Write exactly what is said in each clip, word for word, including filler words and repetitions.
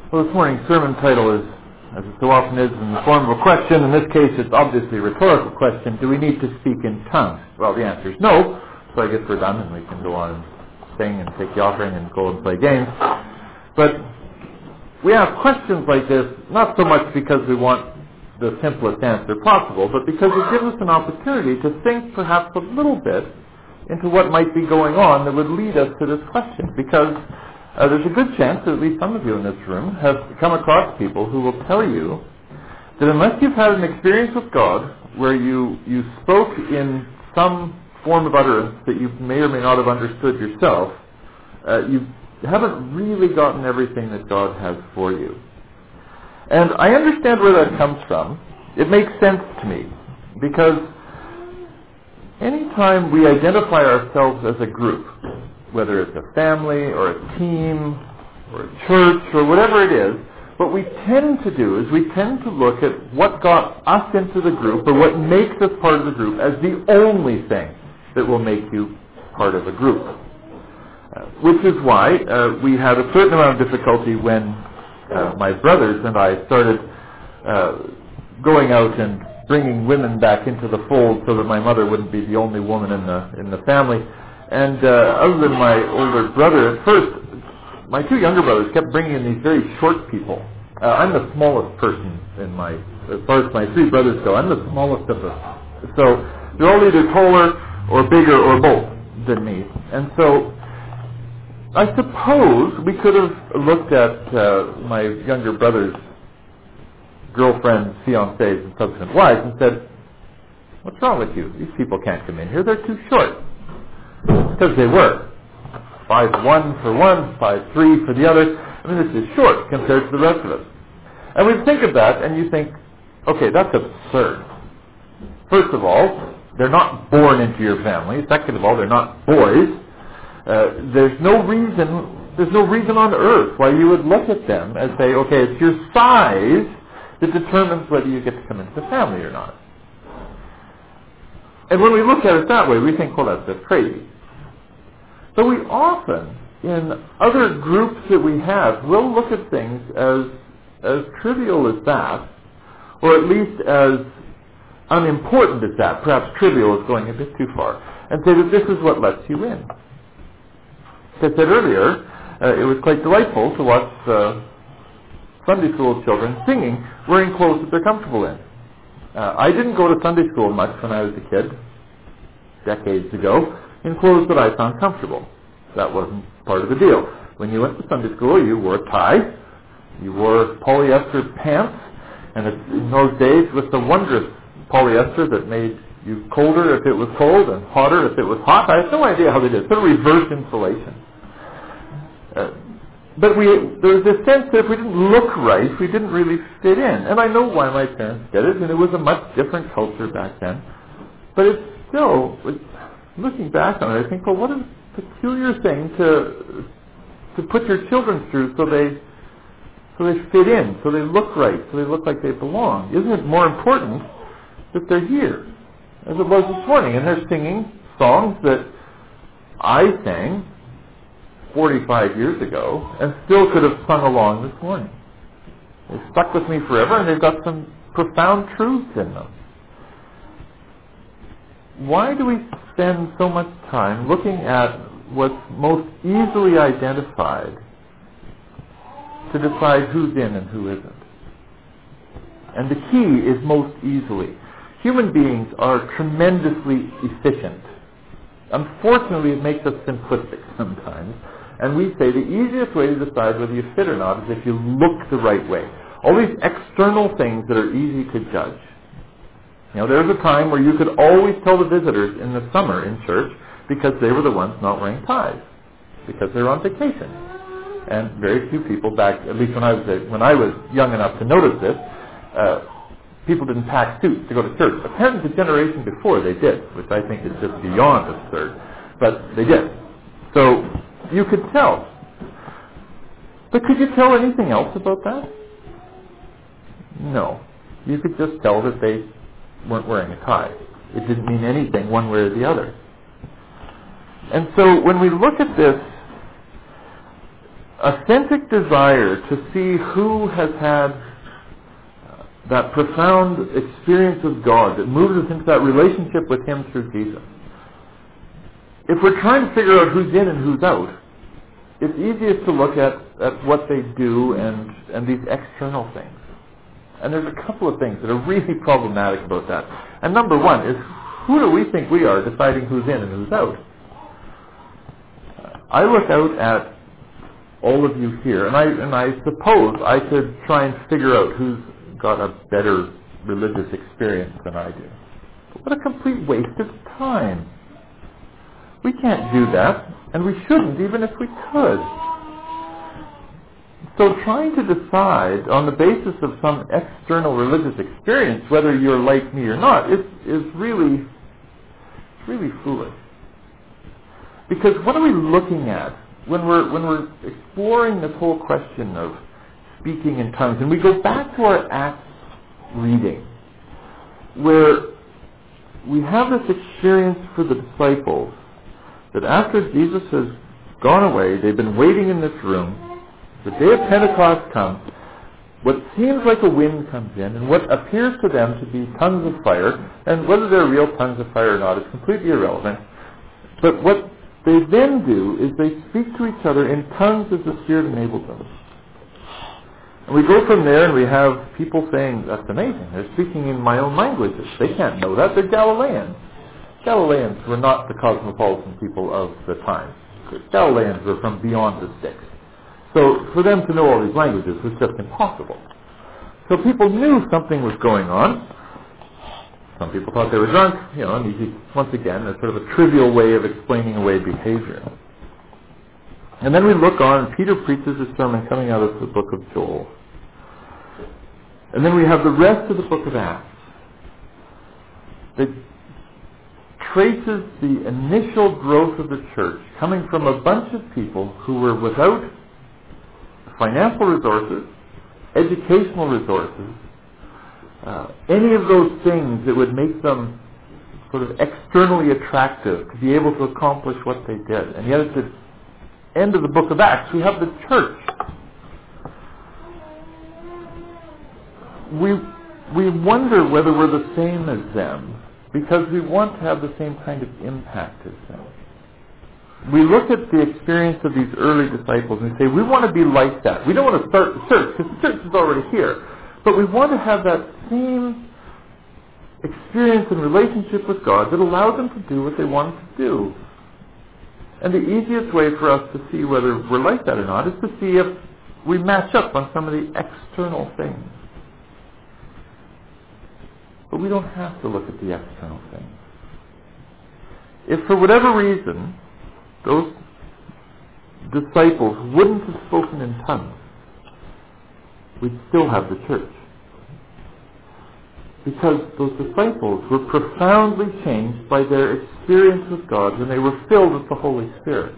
Well, this morning's sermon title is, as it so often is, in the form of a question. In this case, it's obviously a rhetorical question. Do we need to speak in tongues? Well, the answer is no. So I guess we're done and we can go on and sing and take the offering and go and play games. But we ask questions like this not so much because we want the simplest answer possible, but because it gives us an opportunity to think perhaps a little bit into what might be going on that would lead us to this question. Because uh, there's a good chance that at least some of you in this room have come across people who will tell you that unless you've had an experience with God where you, you spoke in some form of utterance that you may or may not have understood yourself, uh, you haven't really gotten everything that God has for you. And I understand where that comes from. It makes sense to me, because anytime we identify ourselves as a group, whether it's a family or a team or a church or whatever it is, what we tend to do is we tend to look at what got us into the group or what makes us part of the group as the only thing that will make you part of a group. Uh, which is why uh, we had a certain amount of difficulty when uh, my brothers and I started uh, going out and bringing women back into the fold so that my mother wouldn't be the only woman in the in the family. And uh, other than my older brother, at first, my two younger brothers kept bringing in these very short people. Uh, I'm the smallest person in my, as far as my three brothers go, I'm the smallest of them. So they're all either taller or bigger or both than me. And so I suppose we could have looked at uh, my younger brother's girlfriends, fiancés, and subsequent wives and said, what's wrong with you? These people can't come in here. They're too short. Because they were. five one for one, five three for the other. I mean, this is short compared to the rest of us. And we think of that and you think, okay, that's absurd. First of all, they're not born into your family. Second of all, they're not boys. Uh, there's no reason, there's no reason on earth why you would look at them and say, okay, it's your size that determines whether you get to come into the family or not. And when we look at it that way, we think, well, that's just crazy. So we often, in other groups that we have, will look at things as as trivial as that, or at least as unimportant as that. Perhaps trivial is going a bit too far, and say that this is what lets you in. As I said earlier, uh, it was quite delightful to watch uh, Sunday school children singing, wearing clothes that they're comfortable in. Uh, I didn't go to Sunday school much when I was a kid, decades ago, in clothes that I found comfortable. That wasn't part of the deal. When you went to Sunday school, you wore a tie, you wore polyester pants, and it, in those days, with the wondrous polyester that made you colder if it was cold and hotter if it was hot. I have no idea how they did it. Sort of reverse insulation. Uh, but we, there was this sense that if we didn't look right, we didn't really fit in. And I know why my parents did it, and it was a much different culture back then. But it's still, looking back on it, I think, well, what a peculiar thing to to put your children through so they so they fit in, so they look right, so they look like they belong. Isn't it more important that they're here, as it was this morning, and they're singing songs that I sang forty-five years ago and still could have sung along this morning. They've stuck with me forever, and they've got some profound truths in them. Why do we spend so much time looking at what's most easily identified to decide who's in and who isn't? And the key is most easily. Human beings are tremendously efficient. Unfortunately, it makes us simplistic sometimes. And we say the easiest way to decide whether you fit or not is if you look the right way. All these external things that are easy to judge. You know, there was a time where you could always tell the visitors in the summer in church because they were the ones not wearing ties, because they were on vacation. And very few people back, at least when I was when I was young enough to notice this, uh, people didn't pack suits to go to church. Apparently the generation before they did, which I think is just beyond absurd. But they did. So you could tell. But could you tell anything else about that? No. You could just tell that they weren't wearing a tie. It didn't mean anything one way or the other. And so when we look at this, authentic desire to see who has had uh, that profound experience with God that moves us into that relationship with Him through Jesus. If we're trying to figure out who's in and who's out, it's easiest to look at, at what they do and, and these external things. And there's a couple of things that are really problematic about that. And number one is, who do we think we are deciding who's in and who's out? I look out at all of you here, and I and I suppose I could try and figure out who's got a better religious experience than I do. But what a complete waste of time. We can't do that, and we shouldn't, even if we could. So trying to decide on the basis of some external religious experience whether you're like me or not is, is really, really foolish. Because what are we looking at when we're when we're exploring this whole question of speaking in tongues? And we go back to our Acts reading, where we have this experience for the disciples that after Jesus has gone away, they've been waiting in this room. The day of Pentecost comes. What seems like a wind comes in, and what appears to them to be tongues of fire, and whether they're real tongues of fire or not is completely irrelevant. But what they then do is they speak to each other in tongues as the Spirit enables them. And we go from there and we have people saying, that's amazing, they're speaking in my own languages. They can't know that, they're Galileans. Galileans were not the cosmopolitan people of the time. Galileans were from beyond the sticks. So for them to know all these languages was just impossible. So people knew something was going on. Some people thought they were drunk, you know, and easy, once again, a sort of a trivial way of explaining away behavior. And then we look on, and Peter preaches a sermon coming out of the book of Joel. And then we have the rest of the book of Acts that traces the initial growth of the church coming from a bunch of people who were without financial resources, educational resources, uh, any of those things that would make them sort of externally attractive to be able to accomplish what they did. And yet at the end of the book of Acts, we have the church. We, we wonder whether we're the same as them because we want to have the same kind of impact as them. We look at the experience of these early disciples and we say, we want to be like that. We don't want to start the church because the church is already here. But we want to have that same experience and relationship with God that allows them to do what they want to do. And the easiest way for us to see whether we're like that or not is to see if we match up on some of the external things. But we don't have to look at the external things. If for whatever reason those disciples wouldn't have spoken in tongues, we'd still have the church. Because those disciples were profoundly changed by their experience with God when they were filled with the Holy Spirit.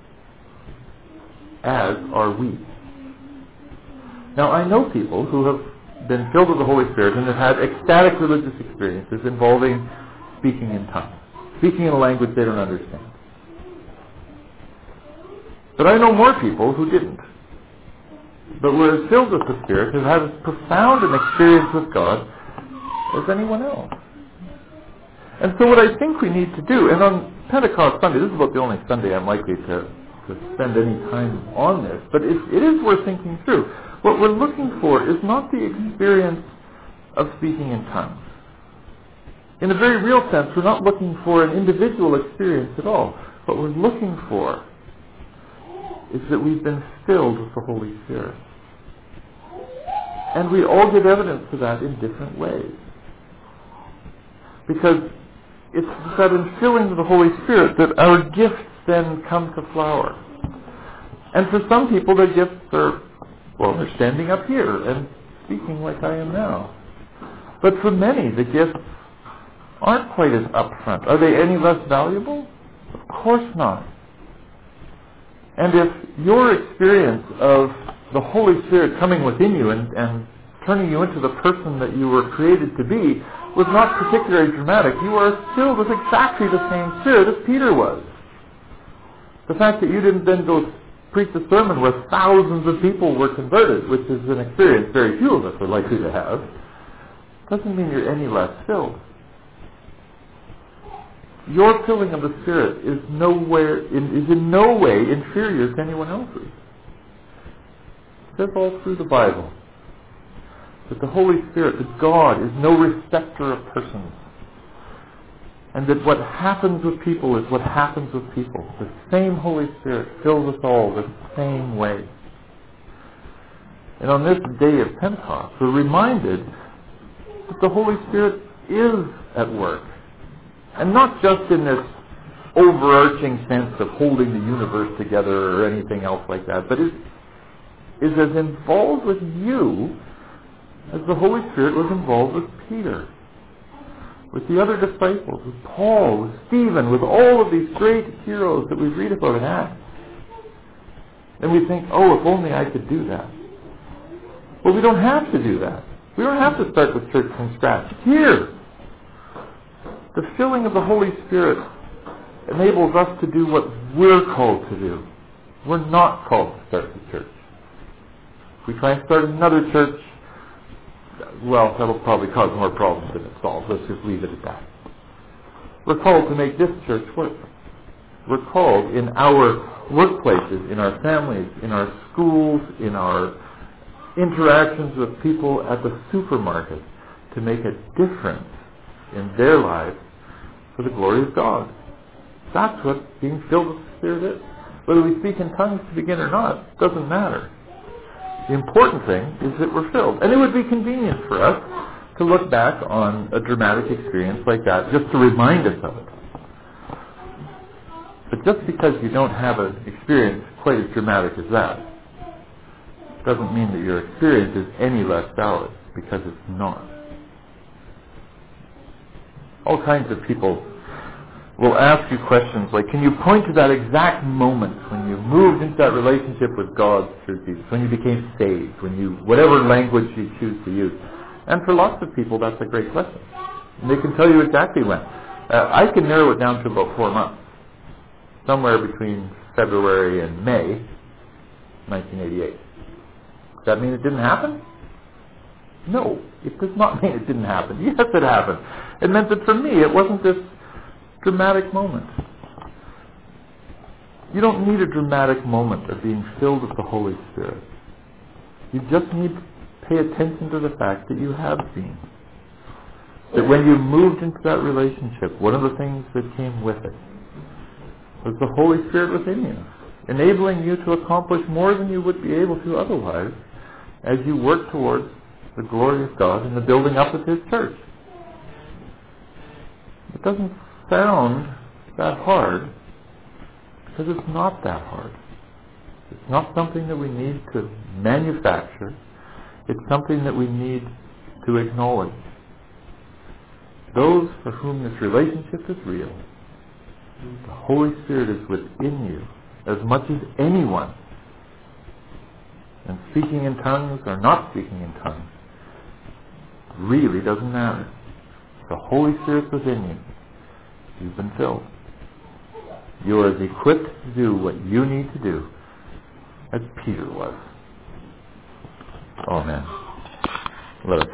As are we. Now I know people who have been filled with the Holy Spirit and have had ecstatic religious experiences involving speaking in tongues, speaking in a language they don't understand. But I know more people who didn't, but were as filled with the Spirit, have had as profound an experience with God as anyone else. And so what I think we need to do, and on Pentecost Sunday, this is about the only Sunday I'm likely to, to spend any time on this, but it, it is worth thinking through. What we're looking for is not the experience of speaking in tongues. In a very real sense, we're not looking for an individual experience at all. What we're looking for is that we've been filled with the Holy Spirit. And we all give evidence to that in different ways. Because it's that infilling of the Holy Spirit that our gifts then come to flower. And for some people, their gifts are, well, they're standing up here and speaking like I am now. But for many, the gifts aren't quite as upfront. Are they any less valuable? Of course not. And if your experience of the Holy Spirit coming within you and, and turning you into the person that you were created to be was not particularly dramatic, you are filled with exactly the same Spirit as Peter was. The fact that you didn't then go preach a sermon where thousands of people were converted, which is an experience very few of us are likely to have, doesn't mean you're any less filled. Your filling of the Spirit is nowhere in, is in no way inferior to anyone else's. It says all through the Bible that the Holy Spirit, that God is no respecter of persons, and that what happens with people is what happens with people. The same Holy Spirit fills us all the same way. And on this day of Pentecost, we're reminded that the Holy Spirit is at work. And not just in this overarching sense of holding the universe together or anything else like that, but is, is as involved with you as the Holy Spirit was involved with Peter, with the other disciples, with Paul, with Stephen, with all of these great heroes that we read about in Acts. And we think, oh, if only I could do that. Well, we don't have to do that. We don't have to start the church from scratch. Here, the filling of the Holy Spirit enables us to do what we're called to do. We're not called to start the church. If we try and start another church, well, that'll probably cause more problems than it solves. Let's just leave it at that. We're called to make this church work. We're called in our workplaces, in our families, in our schools, in our interactions with people at the supermarket to make a difference in their lives for the glory of God. That's what being filled with the Spirit is. Whether we speak in tongues to begin or not, doesn't matter. The important thing is that we're filled. And it would be convenient for us to look back on a dramatic experience like that just to remind us of it. But just because you don't have an experience quite as dramatic as that doesn't mean that your experience is any less valid, because it's not. All kinds of people will ask you questions like, can you point to that exact moment when you moved into that relationship with God through Jesus, when you became saved, when you, whatever language you choose to use. And for lots of people, that's a great question. And they can tell you exactly when. Uh, I can narrow it down to about four months. Somewhere between February and May nineteen eighty-eight. Does that mean it didn't happen? No, it does not mean it didn't happen. Yes, it happened. It meant that for me, it wasn't this dramatic moment. You don't need a dramatic moment of being filled with the Holy Spirit. You just need to pay attention to the fact that you have been. That when you moved into that relationship, one of the things that came with it was the Holy Spirit within you, enabling you to accomplish more than you would be able to otherwise as you work towards the glory of God and the building up of His church. It doesn't sound that hard because it's not that hard. It's not something that we need to manufacture. It's something that we need to acknowledge. Those for whom this relationship is real, the Holy Spirit is within you as much as anyone. And speaking in tongues or not speaking in tongues really doesn't matter. The Holy Spirit's within you. You've been filled. You are as equipped to do what you need to do as Peter was. Amen. Let us